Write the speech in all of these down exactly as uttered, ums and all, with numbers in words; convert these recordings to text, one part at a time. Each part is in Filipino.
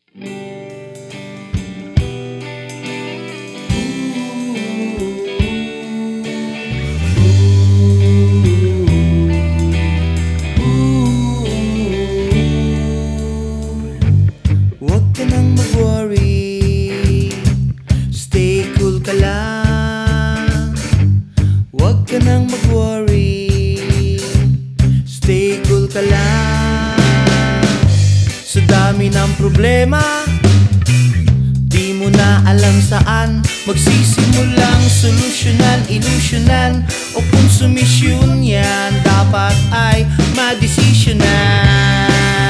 Huwag ka nang mag-worry, stay cool ka lang. Huwag ka nang mag-worry, stay cool ka lang. Sa dami ng problema, di mo na alam saan magsisimulang solusyonan, ilusyonan o konsumisyon yan. Dapat ay madesisyonan.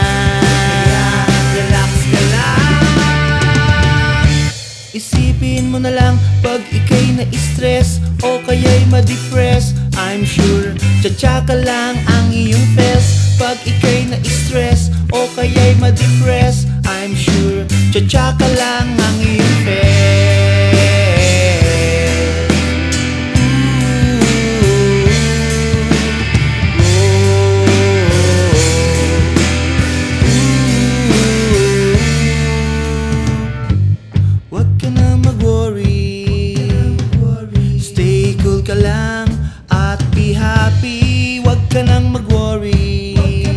Relax ka lang, isipin mo na lang pag ika'y na-stress o kaya'y ma-depress. I'm sure tsa-tsa ka lang ang iyong fest. Pag ika'y na-stress o kaya'y ma-depress, I'm sure tsa-tsa ka lang ang iyong fest. Huwag ka na mag-worry, stay cool ka lang at be happy. Huwag ka nang mag-worry,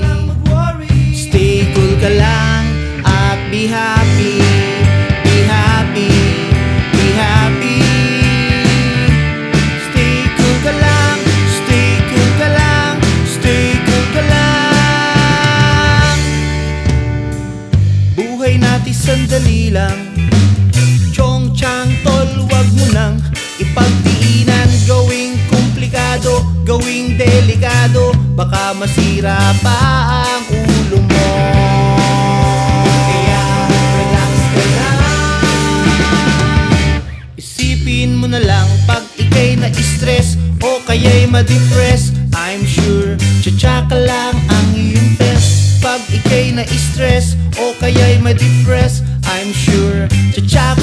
stay cool ka lang at be happy. Be happy, be happy. Stay cool ka lang, stay cool ka lang, stay cool ka lang. Buhay natin sandali lang, chong chang tol, wag mo nang ipagdiinan. Gawing komplikado, gawing delikado, baka masira pa ang ulo mo. Kaya relax ka lang, isipin mo na lang pag ika'y na-stress o kaya'y ma-depress, I'm sure tsa-tsa ka lang ang iyong best. Pag ika'y na-stress o kaya'y ma-depress, I'm sure tsa-tsa ka